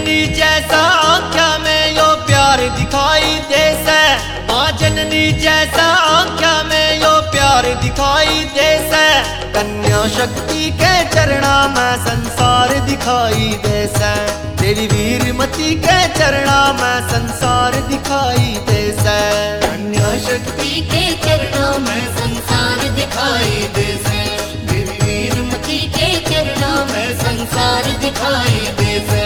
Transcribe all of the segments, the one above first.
जननी जैसा आँख्या में यो प्यार दिखाई दे से। माँ जननी जैसा आँख्या में यो प्यार दिखाई दे से। कन्या शक्ति के चरणा में संसार दिखाई दे से। तेरी वीरमती के चरणा में संसार दिखाई दे से। कन्या शक्ति के चरणों में संसार दिखाई दे से। तेरी वीरमती के चरणों में संसार दिखाई दे से।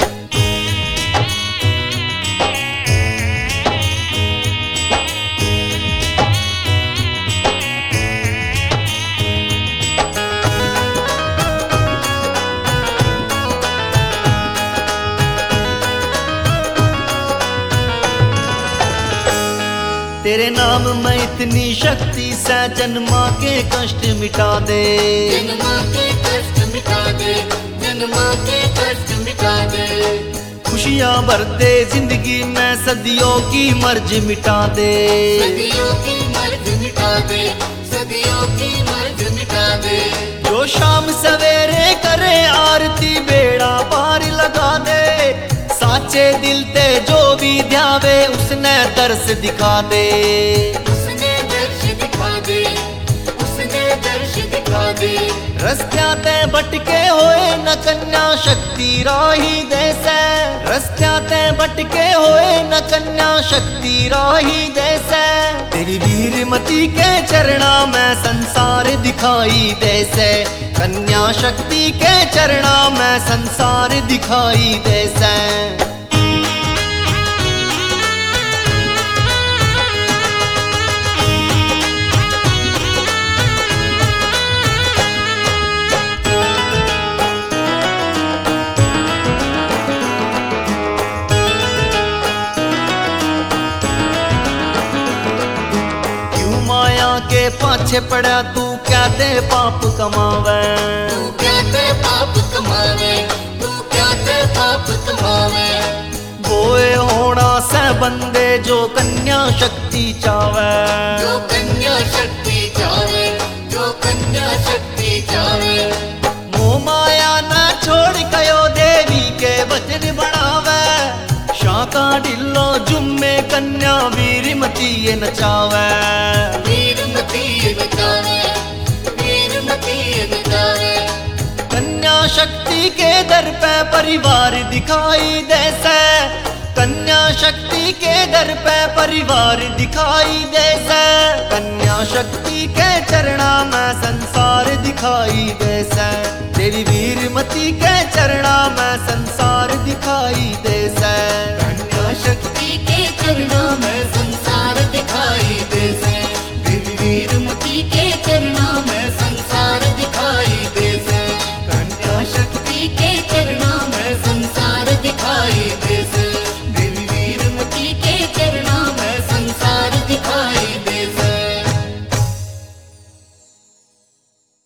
तेरे नाम में इतनी शक्ति से जन्मा के कष्ट मिटा दे। जन्मा के कष्ट मिटा दे। जन्मा के कष्ट मिटा दे। खुशियाँ भर दे जिंदगी में सदियों की मर्ज मिटा दे। सदियों की मर्ज मिटा दे। सदियों की मर्ज मिटा दे। जो शाम सवेरे करे आरती बेड़ा पार लगा दे। साचे दिल ते जो भी ध्यावे उसने दर्श दिखा दे। उसने दर्श दिखा दे। उसने दर्श दिखा दे। रस्त्या ते भटके होए न कन्या शक्ति राही दे से। रस्त्या ते भटके होए न कन्या शक्ति राही दे से। तेरी वीरमती के चरणा में संसार दिखाई दे से। कन्या शक्ति के चरणा में संसार दिखाई दे से। के पाछे पड़ा तू क्या दे पाप कमावे। तू क्या दे पाप कमावे। तू क्या दे पाप कमावे। बोए होना से बंदे जो कन्या शक्ति चावे। जो कन्या शक्ति चावे। जो कन्या शक्ति चावे। मोह माया ना छोड़ कयो देवी के वचन बढ़ावे। शाका ढिल्लो जुम्मे कन्या वीरमती ये नचावे। कन्या शक्ति के दर पे परिवार दिखाई दे से। कन्या शक्ति के दर पे परिवार दिखाई दे से। कन्या शक्ति के चरणा में संसार दिखाई दे से। तेरी वीरमती के चरणा में संसार दिखाई दे से। कन्या शक्ति के चरणों में संसार दिखाई दे से। तेरी वीरमती के चरणों में संसार दिखाई दे से। कन्या शक्ति के चरणों में संसार दिखाई दे।